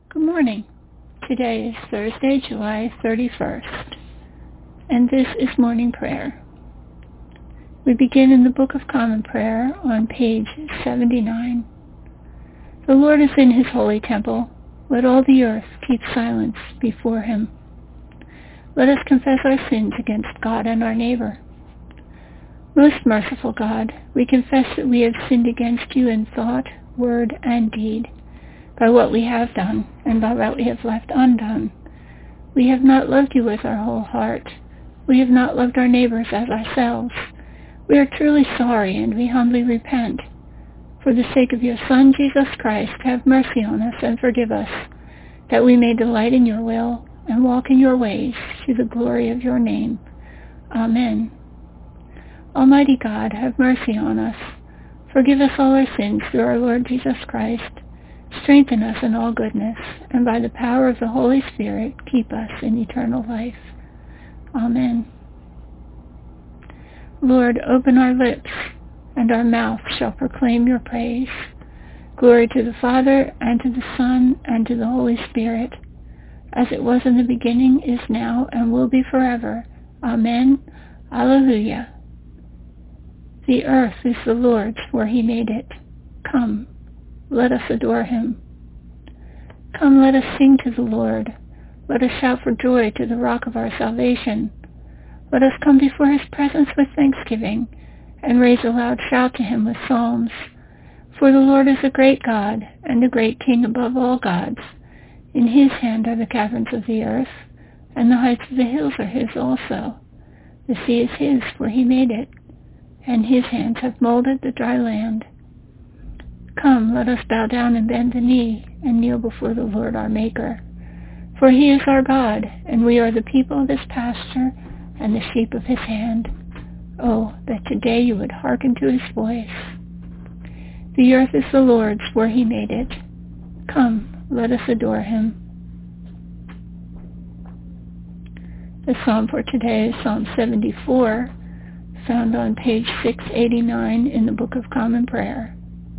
Good morning. Today is Thursday, July 31st, and this is Morning Prayer. We begin in the Book of Common Prayer on page 79. The Lord is in his holy temple. Let all the earth keep silence before him. Let us confess our sins against God and our neighbor. Most merciful God, we confess that we have sinned against you in thought, word, and deed, by what we have done and by what we have left undone. We have not loved you with our whole heart. We have not loved our neighbors as ourselves. We are truly sorry, and we humbly repent. For the sake of your Son, Jesus Christ, have mercy on us and forgive us, that we may delight in your will and walk in your ways to the glory of your name. Amen. Almighty God, have mercy on us. Forgive us all our sins through our Lord Jesus Christ. Strengthen us in all goodness, and by the power of the Holy Spirit, keep us in eternal life. Amen. Lord, open our lips, and our mouth shall proclaim your praise. Glory to the Father, and to the Son, and to the Holy Spirit, as it was in the beginning, is now, and will be forever. Amen. Alleluia. The earth is the Lord's, for he made it. Come, let us adore him. Come, let us sing to the Lord. Let us shout for joy to the rock of our salvation. Let us come before his presence with thanksgiving, and raise a loud shout to him with psalms. For the Lord is a great God, and a great King above all gods. In his hand are the caverns of the earth, and the heights of the hills are his also. The sea is his, for he made it, and his hands have molded the dry land. Come, let us bow down and bend the knee, and kneel before the Lord our Maker. For he is our God, and we are the people of his pasture, and the sheep of his hand. Oh, that today you would hearken to his voice. The earth is the Lord's, for he made it. Come, let us adore him. The psalm for today is Psalm 74, found on page 689 in the Book of Common Prayer.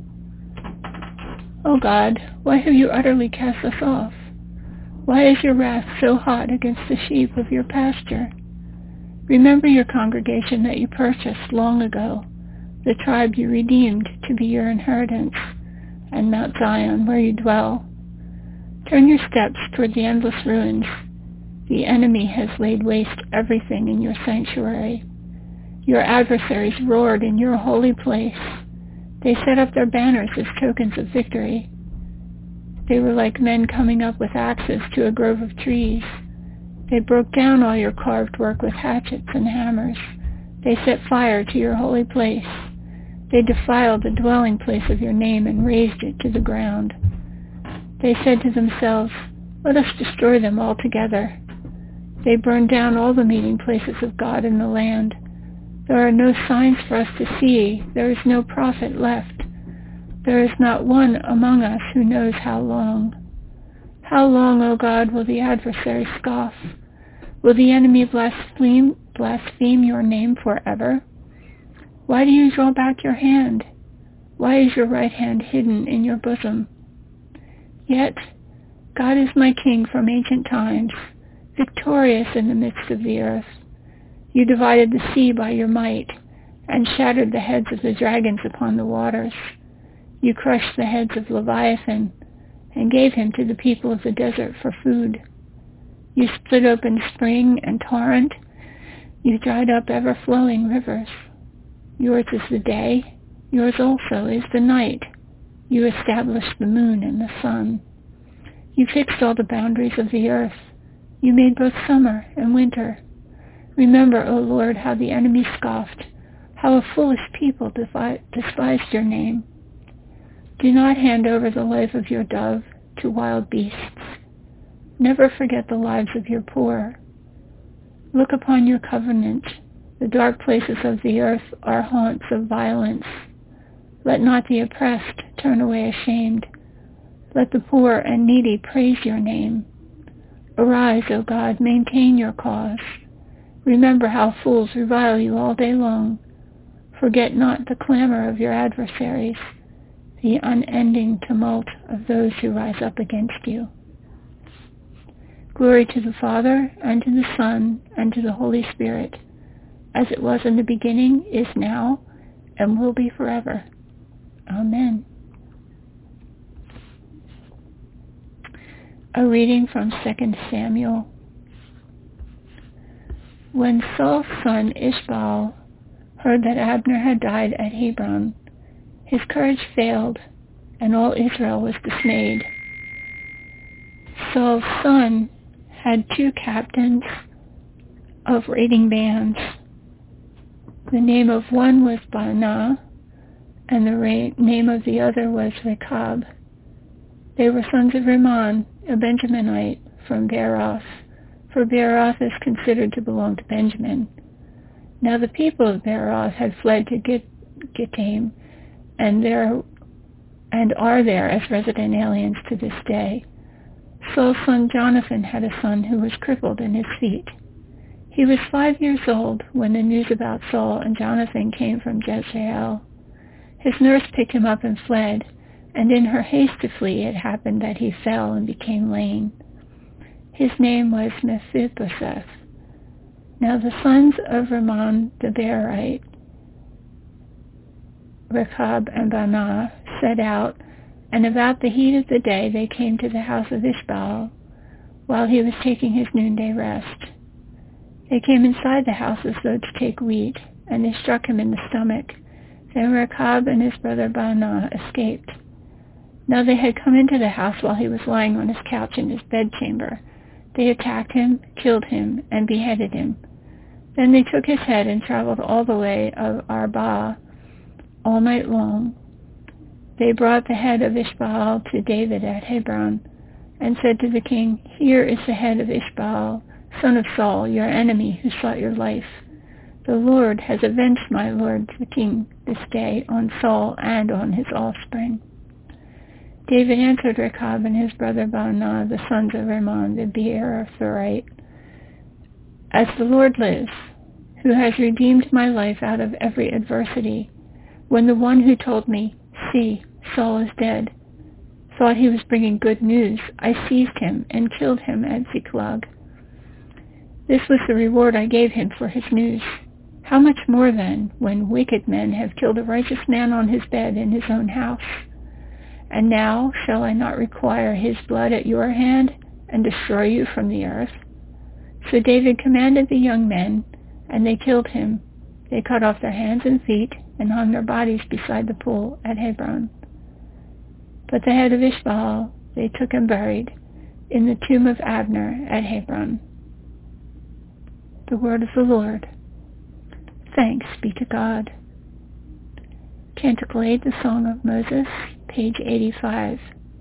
O God, why have you utterly cast us off? Why is your wrath so hot against the sheep of your pasture? Remember your congregation that you purchased long ago, the tribe you redeemed to be your inheritance, and Mount Zion where you dwell. Turn your steps toward the endless ruins. The enemy has laid waste everything in your sanctuary. Your adversaries roared in your holy place. They set up their banners as tokens of victory. They were like men coming up with axes to a grove of trees. They broke down all your carved work with hatchets and hammers. They set fire to your holy place. They defiled the dwelling place of your name and razed it to the ground. They said to themselves, let us destroy them altogether. They burned down all the meeting places of God in the land. There are no signs for us to see. There is no prophet left. There is not one among us who knows how long. How long, O God, will the adversary scoff? Will the enemy blaspheme your name forever? Why do you draw back your hand? Why is your right hand hidden in your bosom? Yet God is my King from ancient times, victorious in the midst of the earth. You divided the sea by your might, and shattered the heads of the dragons upon the waters. You crushed the heads of Leviathan, and gave him to the people of the desert for food. You split open spring and torrent. You dried up ever-flowing rivers. Yours is the day, yours also is the night. You established the moon and the sun. You fixed all the boundaries of the earth. You made both summer and winter. Remember, O Lord, how the enemy scoffed, how a foolish people despised your name. Do not hand over the life of your dove to wild beasts. Never forget the lives of your poor. Look upon your covenant. The dark places of the earth are haunts of violence. Let not the oppressed turn away ashamed. Let the poor and needy praise your name. Arise, O God, maintain your cause. Remember how fools revile you all day long. Forget not the clamor of your adversaries, the unending tumult of those who rise up against you. Glory to the Father, and to the Son, and to the Holy Spirit, as it was in the beginning, is now, and will be forever. Amen. A reading from 2 Samuel. When Saul's son Ishbaal heard that Abner had died at Hebron, his courage failed, and all Israel was dismayed. Saul's son had 2 captains of raiding bands. The name of one was Baanah, and the name of the other was Rechab. They were sons of Rimmon, a Benjaminite from Beeroth, for Beeroth is considered to belong to Benjamin. Now the people of Beeroth had fled to Gittim, and are there as resident aliens to this day. Saul's son Jonathan had a son who was crippled in his feet. He was 5 years old when the news about Saul and Jonathan came from Jezreel. His nurse picked him up and fled, and in her haste to flee it happened that he fell and became lame. His name was Mephibosheth. Now the sons of Rimmon the Beerite, Rechab and Baanah, set out, and about the heat of the day they came to the house of Ishbaal while he was taking his noonday rest. They came inside the house as though to take wheat, and they struck him in the stomach. Then Rechab and his brother Baanah escaped. Now they had come into the house while he was lying on his couch in his bedchamber. They attacked him, killed him, and beheaded him. Then they took his head and traveled all the way of Arba all night long. They brought the head of Ishbaal to David at Hebron, and said to the king, "Here is the head of Ishbaal, son of Saul, your enemy, who sought your life. The Lord has avenged my lord the king this day on Saul and on his offspring." David answered Rechab and his brother Baanah, the sons of Rimmon the Beerothite, "As the Lord lives, who has redeemed my life out of every adversity, when the one who told me, 'See, Saul is dead,' thought he was bringing good news, I seized him and killed him at Ziklag. This was the reward I gave him for his news. How much more then, when wicked men have killed a righteous man on his bed in his own house? And now shall I not require his blood at your hand and destroy you from the earth?" So David commanded the young men, and they killed him. They cut off their hands and feet and hung their bodies beside the pool at Hebron. But the head of Ishbaal they took and buried in the tomb of Abner at Hebron. The word of the Lord. Thanks be to God. Canticle 8, the Song of Moses, page 85.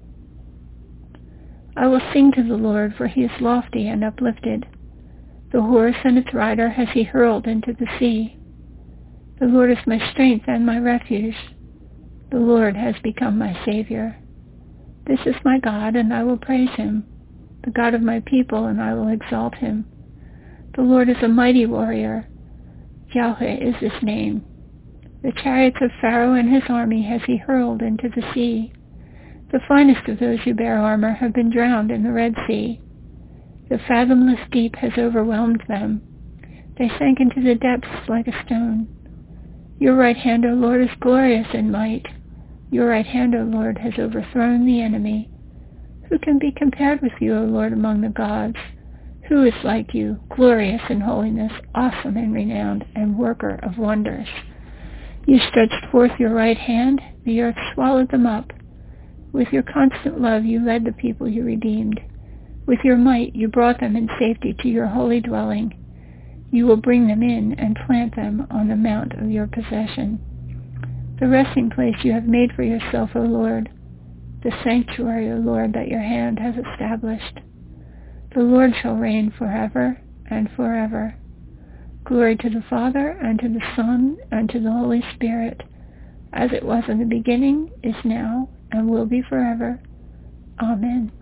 I will sing to the Lord, for he is lofty and uplifted. The horse and its rider has he hurled into the sea. The Lord is my strength and my refuge. The Lord has become my Savior. This is my God, and I will praise him, the God of my people, and I will exalt him. The Lord is a mighty warrior. Yahweh is his name. The chariots of Pharaoh and his army has he hurled into the sea. The finest of those who bear armor have been drowned in the Red Sea. The fathomless deep has overwhelmed them. They sank into the depths like a stone. Your right hand, O Lord, is glorious in might. Your right hand, O Lord, has overthrown the enemy. Who can be compared with you, O Lord, among the gods? Who is like you, glorious in holiness, awesome in renown, and worker of wonders? You stretched forth your right hand, the earth swallowed them up. With your constant love you led the people you redeemed. With your might you brought them in safety to your holy dwelling. You will bring them in and plant them on the mount of your possession. The resting place you have made for yourself, O Lord, the sanctuary, O Lord, that your hand has established. The Lord shall reign forever and forever. Glory to the Father, and to the Son, and to the Holy Spirit, as it was in the beginning, is now, and will be forever. Amen.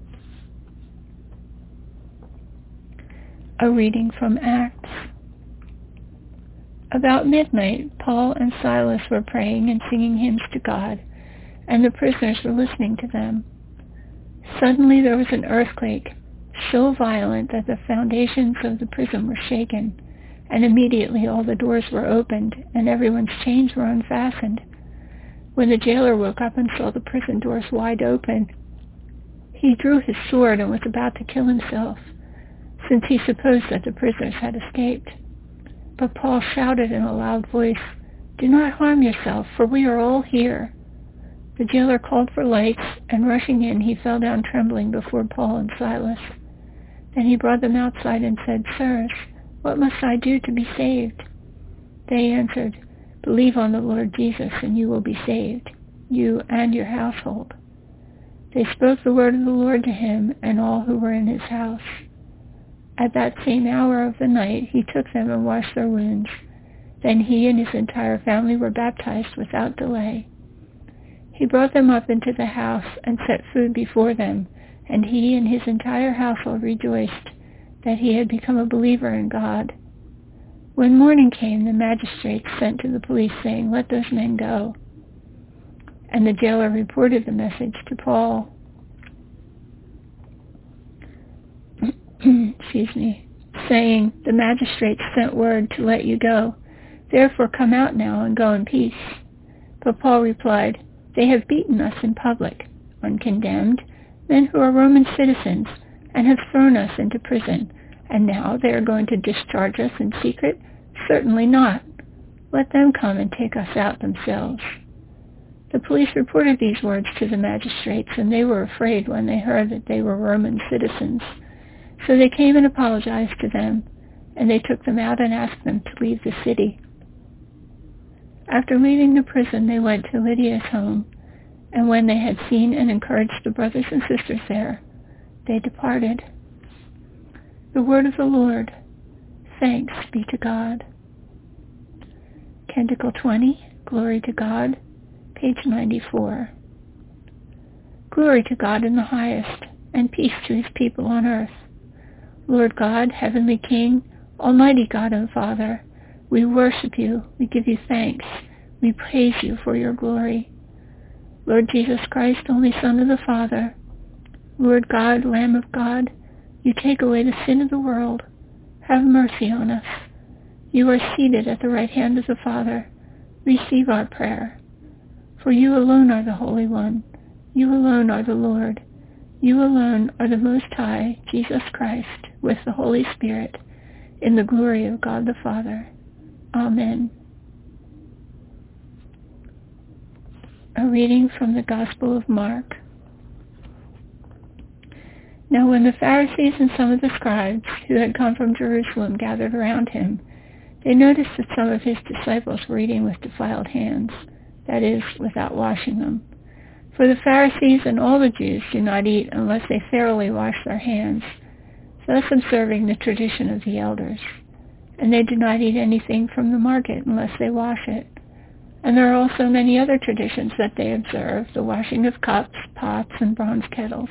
A reading from Acts. About midnight, Paul and Silas were praying and singing hymns to God, and the prisoners were listening to them. Suddenly there was an earthquake, so violent that the foundations of the prison were shaken, and immediately all the doors were opened, and everyone's chains were unfastened. When the jailer woke up and saw the prison doors wide open, he drew his sword and was about to kill himself, since he supposed that the prisoners had escaped. But Paul shouted in a loud voice, "Do not harm yourself, for we are all here." The jailer called for lights, and rushing in, he fell down trembling before Paul and Silas. Then he brought them outside and said, "Sirs, what must I do to be saved?" They answered, "Believe on the Lord Jesus, and you will be saved, you and your household." They spoke the word of the Lord to him and all who were in his house. At that same hour of the night he took them and washed their wounds. Then he and his entire family were baptized without delay. He brought them up into the house and set food before them, and he and his entire household rejoiced that he had become a believer in God. When morning came, the magistrates sent to the police, saying, "Let those men go." And the jailer reported the message to Paul. Saying, "The magistrates sent word to let you go. Therefore come out now and go in peace." But Paul replied, "They have beaten us in public, uncondemned, men who are Roman citizens, and have thrown us into prison, and now they are going to discharge us in secret? Certainly not. Let them come and take us out themselves." The police reported these words to the magistrates, and they were afraid when they heard that they were Roman citizens. So they came and apologized to them, and they took them out and asked them to leave the city. After leaving the prison, they went to Lydia's home, and when they had seen and encouraged the brothers and sisters there, they departed. The word of the Lord. Thanks be to God. Canticle 20, Glory to God, page 94. Glory to God in the highest, and peace to his people on earth. Lord God, Heavenly King, Almighty God and Father, we worship you, we give you thanks, we praise you for your glory. Lord Jesus Christ, only Son of the Father, Lord God, Lamb of God, you take away the sin of the world. Have mercy on us. You are seated at the right hand of the Father. Receive our prayer. For you alone are the Holy One. You alone are the Lord. You alone are the Most High, Jesus Christ, with the Holy Spirit, in the glory of God the Father. Amen. A reading from the Gospel of Mark. Now when the Pharisees and some of the scribes who had come from Jerusalem gathered around him, they noticed that some of his disciples were eating with defiled hands, that is, without washing them. For the Pharisees and all the Jews do not eat unless they thoroughly wash their hands, thus observing the tradition of the elders. And they do not eat anything from the market unless they wash it. And there are also many other traditions that they observe, the washing of cups, pots, and bronze kettles.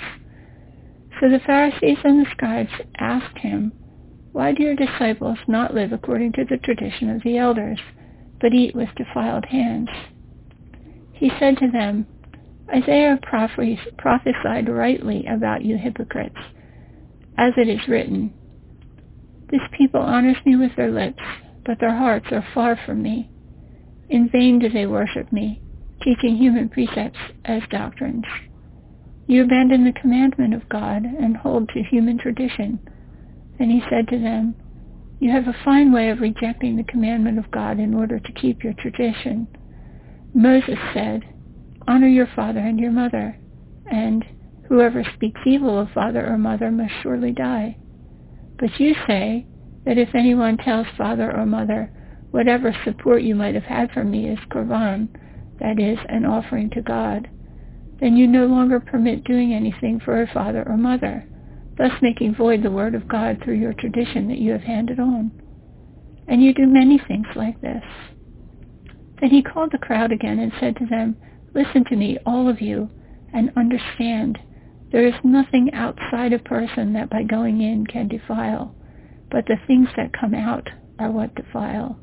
So the Pharisees and the scribes asked him, "Why do your disciples not live according to the tradition of the elders, but eat with defiled hands?" He said to them, "Isaiah prophesied rightly about you hypocrites, as it is written, 'This people honors me with their lips, but their hearts are far from me. In vain do they worship me, teaching human precepts as doctrines. You abandon the commandment of God and hold to human tradition.' Then he said to them, 'You have a fine way of rejecting the commandment of God in order to keep your tradition. Moses said, "Honor your father and your mother," and "Whoever speaks evil of father or mother must surely die." But you say that if anyone tells father or mother, "Whatever support you might have had from me is korban," that is, an offering to God, then you no longer permit doing anything for a father or mother, thus making void the word of God through your tradition that you have handed on. And you do many things like this." Then he called the crowd again and said to them, "Listen to me, all of you, and understand. There is nothing outside a person that by going in can defile, but the things that come out are what defile."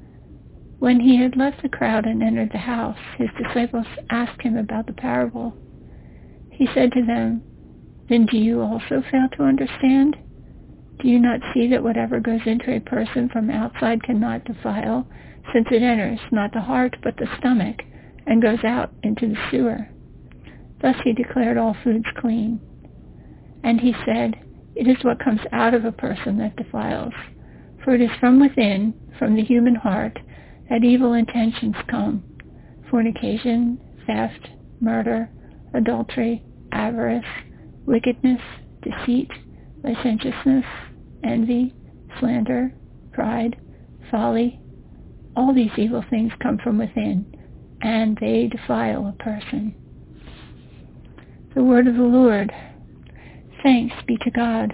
When he had left the crowd and entered the house, his disciples asked him about the parable. He said to them, Then do you also fail to understand? Do you not see that whatever goes into a person from outside cannot defile, since it enters not the heart but the stomach, and goes out into the sewer? Thus he declared all foods clean. And he said, it is what comes out of a person that defiles. For it is from within, from the human heart, that evil intentions come: fornication, theft, murder, adultery, avarice, wickedness, deceit, licentiousness, envy, slander, pride, folly. All these evil things come from within, and they defile a person. The word of the Lord. Thanks be to God.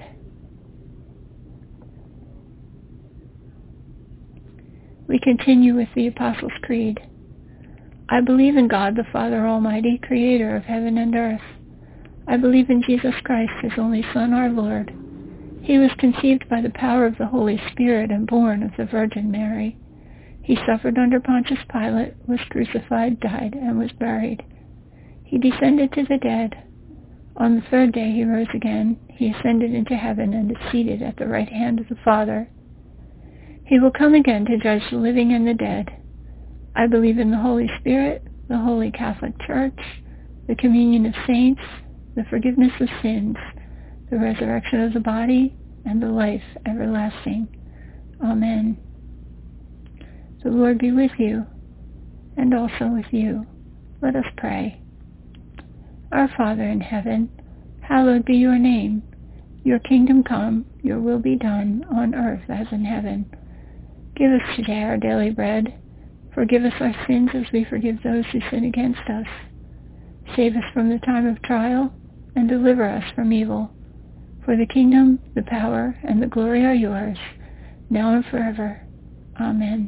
We continue with the Apostles' Creed. I believe in God, the Father Almighty, creator of heaven and earth. I believe in Jesus Christ, his only Son, our Lord. He was conceived by the power of the Holy Spirit and born of the Virgin Mary. He suffered under Pontius Pilate, was crucified, died, and was buried. He descended to the dead. On the third day he rose again. He ascended into heaven and is seated at the right hand of the Father. He will come again to judge the living and the dead. I believe in the Holy Spirit, the Holy Catholic Church, the communion of saints, the forgiveness of sins, the resurrection of the body, and the life everlasting. Amen. The Lord be with you, and also with you. Let us pray. Our Father in heaven, hallowed be your name. Your kingdom come, your will be done, on earth as in heaven. Give us today our daily bread. Forgive us our sins as we forgive those who sin against us. Save us from the time of trial, and deliver us from evil. For the kingdom, the power, and the glory are yours, now and forever. Amen.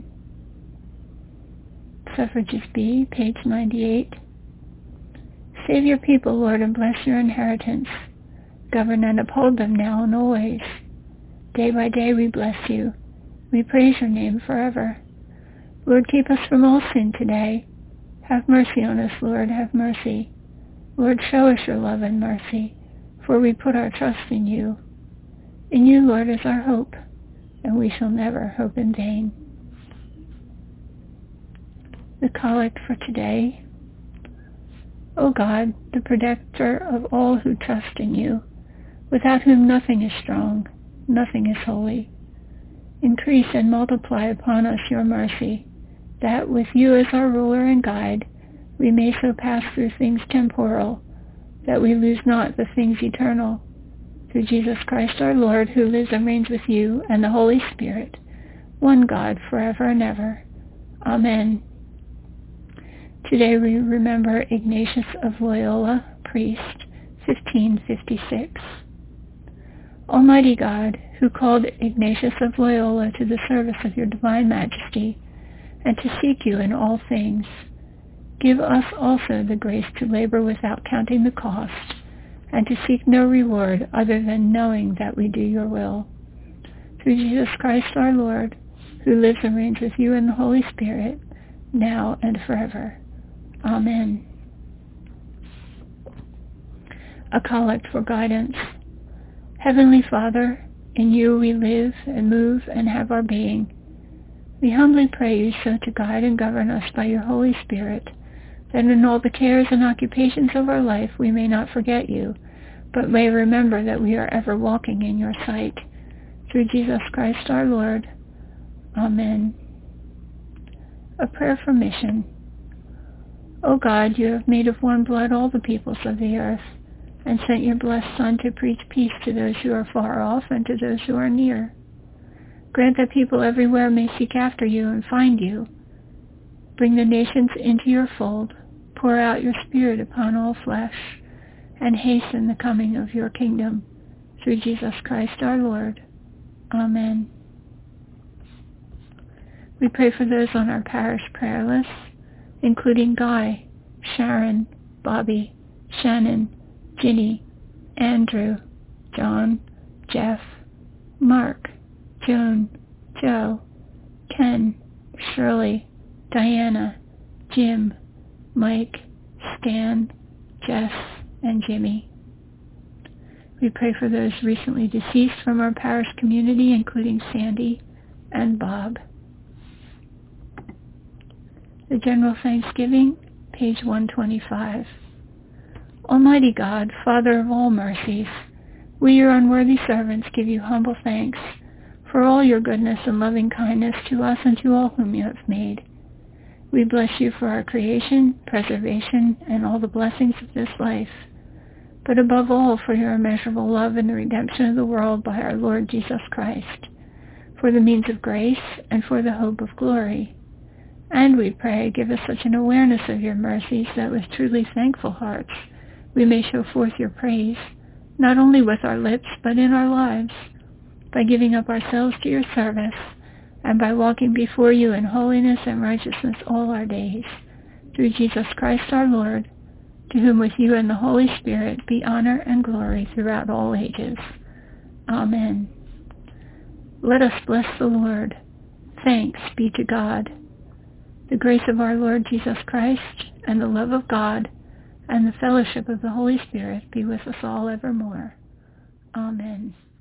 Suffrages B, page 98. Save your people, Lord, and bless your inheritance. Govern and uphold them now and always. Day by day we bless you. We praise your name forever. Lord, keep us from all sin today. Have mercy on us, Lord, have mercy. Lord, show us your love and mercy, for we put our trust in you. In you, Lord, is our hope, and we shall never hope in vain. The Collect for today. O God, the protector of all who trust in you, without whom nothing is strong, nothing is holy, increase and multiply upon us your mercy, that with you as our ruler and guide, we may so pass through things temporal, that we lose not the things eternal. Through Jesus Christ our Lord, who lives and reigns with you and the Holy Spirit, one God, forever and ever. Amen. Today we remember Ignatius of Loyola, priest, 1556. Almighty God, who called Ignatius of Loyola to the service of your divine majesty, and to seek you in all things, give us also the grace to labor without counting the cost, and to seek no reward other than knowing that we do your will. Through Jesus Christ our Lord, who lives and reigns with you in the Holy Spirit, now and forever. Amen. A Collect for Guidance. Heavenly Father, in you we live and move and have our being. We humbly pray you so to guide and govern us by your Holy Spirit, that in all the cares and occupations of our life we may not forget you, but may remember that we are ever walking in your sight. Through Jesus Christ our Lord. Amen. A prayer for mission. O God, you have made of one blood all the peoples of the earth, and sent your blessed Son to preach peace to those who are far off and to those who are near. Grant that people everywhere may seek after you and find you. Bring the nations into your fold, pour out your Spirit upon all flesh, and hasten the coming of your kingdom. Through Jesus Christ our Lord. Amen. We pray for those on our parish prayer list, including Guy, Sharon, Bobby, Shannon, Ginny, Andrew, John, Jeff, Mark, Joan, Joe, Ken, Shirley, Diana, Jim, Mike, Stan, Jess, and Jimmy. We pray for those recently deceased from our parish community, including Sandy and Bob. The General Thanksgiving, page 125. Almighty God, Father of all mercies, we, your unworthy servants, give you humble thanks for all your goodness and loving kindness to us and to all whom you have made. We bless you for our creation, preservation, and all the blessings of this life, but above all for your immeasurable love and the redemption of the world by our Lord Jesus Christ, for the means of grace and for the hope of glory. And we pray, give us such an awareness of your mercies that with truly thankful hearts we may show forth your praise, not only with our lips, but in our lives, by giving up ourselves to your service, and by walking before you in holiness and righteousness all our days. Through Jesus Christ our Lord, to whom with you and the Holy Spirit be honor and glory throughout all ages. Amen. Let us bless the Lord. Thanks be to God. The grace of our Lord Jesus Christ, and the love of God, and the fellowship of the Holy Spirit be with us all evermore. Amen.